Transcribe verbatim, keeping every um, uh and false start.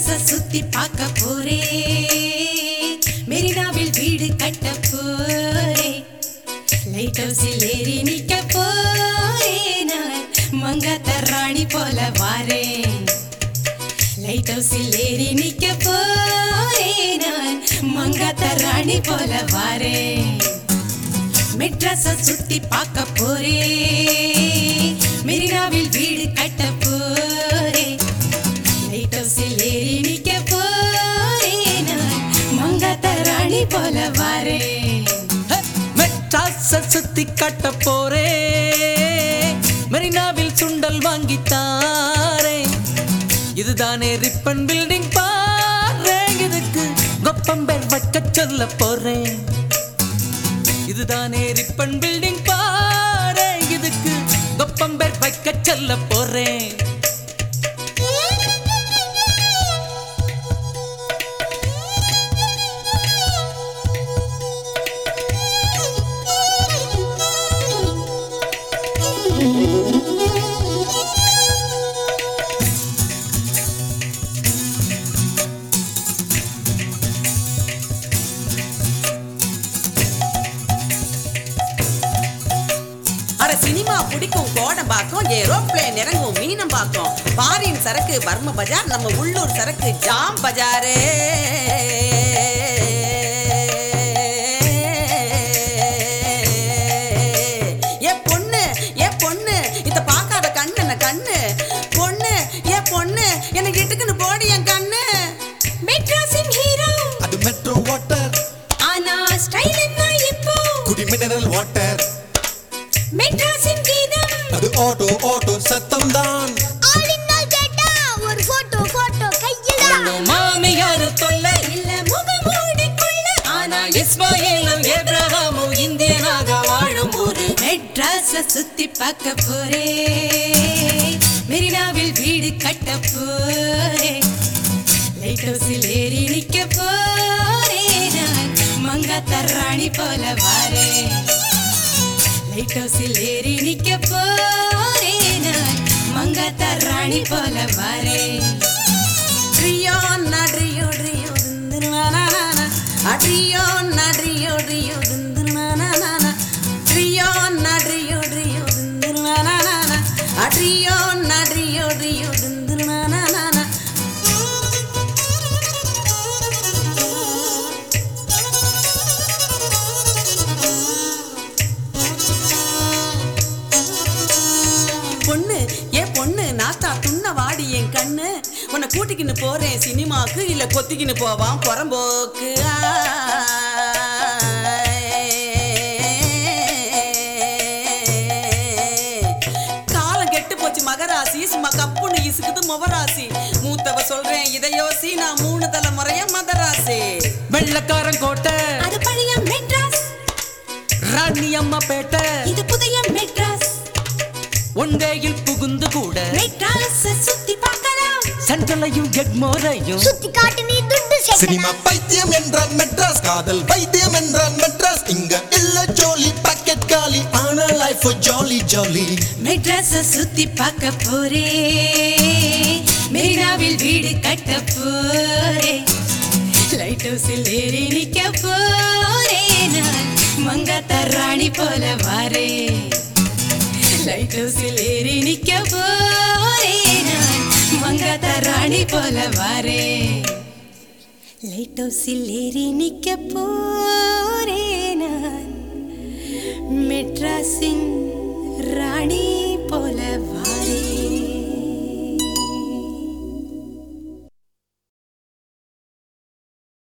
மெட்ராஸ சுத்தி பார்க்க போறே, மெரினாவில் வீடு கட்ட போறே, லைட் ஹவுஸில் ஏறி நிக்க போறே, நான் மங்காத்த ராணி போல வாரேன். லைட் ஹவுஸில் ஏறி நிக்க போறே, நான் மங்காத்த ராணி போல வாரேன். மெட்ராஸ சுத்தி பார்க்க போறே, மெரினாவில் வீடு கட்ட போறே, லைட் ஹவுஸில் ஏறி நிக்க போறே, நான் மங்காத்த ராணி போல வாரேன். மெட்ராஸ சுத்தி கட்ட போறே, மெரினாவில் சுண்டல் வாங்கி தாரே, இதுதானே ரிப்பன் பில்டிங் பாரு, இதுக்கு கொப்பம்பேர் வைக்க சொல்ல போறேன். இதுதானே ரிப்பன் பில்டிங் பாரு, இதுக்கு கொப்பம்பேர் வைக்க சொல்ல போறேன். சினிமா பிடிக்கும் கோடம்பாக்கம், ஏரோப்ளேன் இறங்கும் மீனம்பாக்கம், பாரின் சரக்கு பர்ம பஜார், நம்ம உள்ளூர் சரக்கு ஜாம் பஜாரே. ஏ பொண்ணு ஏ பொண்ணு இத பார்க்காத கண்ணு என்ன கண்ணு, பொண்ணு ஏ பொண்ணு எனக்கு இட்டுக்குன்னு போடி என் கண்ணு. மெட்ராஸின் ஹீரோ அது மெட்ரோ வாட்டர், ஆனா ஸ்டைல் என்ன இப்போ குடி மினரல் வாட்டர். மெட்ராஸின் கீதம் அது ஆட்டோ ஆட்டோ சத்தம் தான். ஆளினால் கேட்டா ஒரு போட்டோ போட்டோ கையில மாமியாரு தொல்லை இல்ல முகமூடி கொள்ள, ஆனா இஸ்மாயிலும் ஏப்ரஹாமும் இந்தியனாக வாழும் ஊரு. மெட்ராஸ சுத்தி பார்க்க போறே, மெரினாவில் வீடு கட்ட போறே, லைட் ஹவுஸில் ஏறி நிக்க போறே, நான் மங்காத்த ராணி போல வாரேன். லைட் ஹவுஸில் ஏறி நிக்க போறே, நான் மங்காத்த ராணி போல வாரேன். ட்ரியோ நட்ரியோ ட்ரியோ திந்துருவானா, அட்ரியோ நட்ரியோ ட்ரியோ திந்துருவானா, ட்ரியோ நட்ரியோ ட்ரியோ திந்துருவானா, அட்ரியோ நட்ரியோ ட்ரியோ திந்துருவானா. பொண்ணு ஏ பொண்ணு நாஸ்தா துண்ண வாடி என் கண்ணு, உன்னை கூட்டிக்கின்னு போறேன் சினிமாக்கு, இல்ல கொத்திக்கின்னு போவான் புறம்போக்கு. காலம் கெட்டு போச்சு மகராசி, சும்மா கப்புன்னு இசுக்குது முவராசி, மூத்தவ சொல்றேன் இதையோசி, நான் மூணு தலைமுறைய மதராசி. வெள்ளக்காரன் கோட்டை அது பழைய மெட்ராஸ், ராணி அம்மா பேட்டை, இது புதிய மெட்ராஸ். ஒன்றையில் புகுந்து கூட மெட்ராஸ சுத்தி பார்க்கலாம், சென்ட்ரலையும் எக்மோரையும் சுத்தி காட்டு நீ துண்டு சினிமா பைத்தியம் என்றால் மெட்ராஸ், காதல் பைத்தியம் என்றால் மெட்ராஸ், இங்க இல்ல ஜோலி பாக்கெட் காலி, ஆனா லைஃப் ஜாலி ஜாலி. மெட்ராஸ சுத்தி பார்க்க போறே, மெரினாவில் வீடு கட்ட போறே, லைட் ஹவுஸில் ஏறி நிக்க போறே, நான் மங்காத்த ராணி போல வாரேன். லைட் ஹவுஸில் ஏறி நிக்க போறே, நான் மங்காத்த ராணி போல வாரேன். லைட் ஹவுஸில் ஏறி நிக்க போ